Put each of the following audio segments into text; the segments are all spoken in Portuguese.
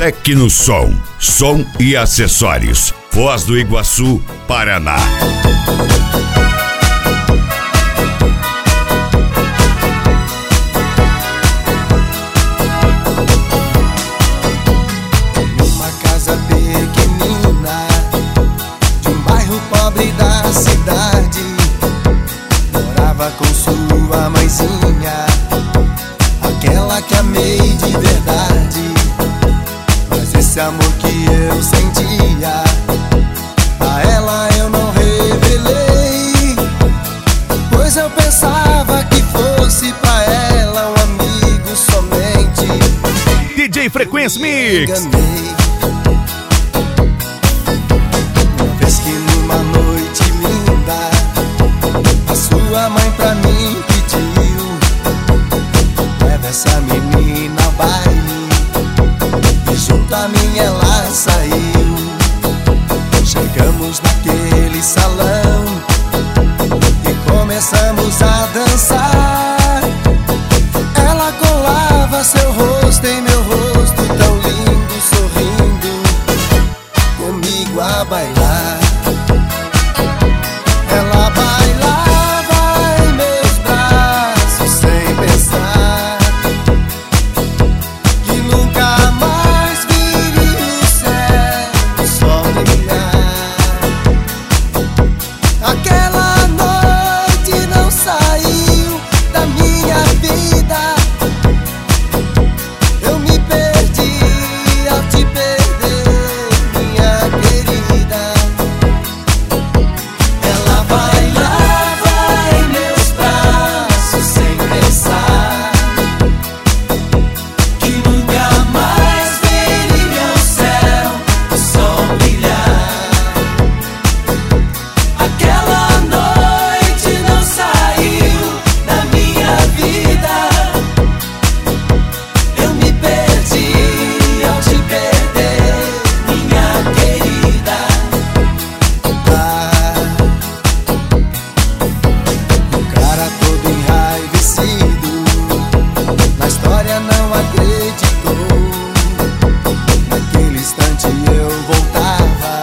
Tecnosom, som e acessórios. Foz do Iguaçu, Paraná. Numa casa pequenina de um bairro pobre da cidade, morava com sua mãezinha, aquela que amei de verdade. Mas esse amor que eu sentia a ela eu não revelei, pois eu pensava que fosse pra ela um amigo somente. DJ Frequência Mix. Enganei. Uma vez que numa noite linda a sua mãe pra mim pediu: leva essa menina ao baile. E junto a mim ela saiu. Chegamos naquele salão e começamos a dançar. Ela colava seu rosto em meu rosto, tão lindo, sorrindo comigo a bailar. Ela bailava em meus braços sem pensar que nunca mais viria o céu, o sol brilhar. Aquela noite não saiu da minha vida. Eu me perdi ao te perder, minha querida. Ela bailava em meus braços sem pensar que nunca mais veria o céu, o sol brilhar. Aquela noite não saiu da minha vida. Eu me perdi ao te perder, minha querida. O cara todo enraivecido na história não acreditou. Naquele instante eu voltava,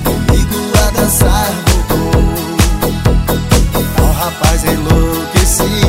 comigo a dançar voltou. Ao rapaz enlouquecido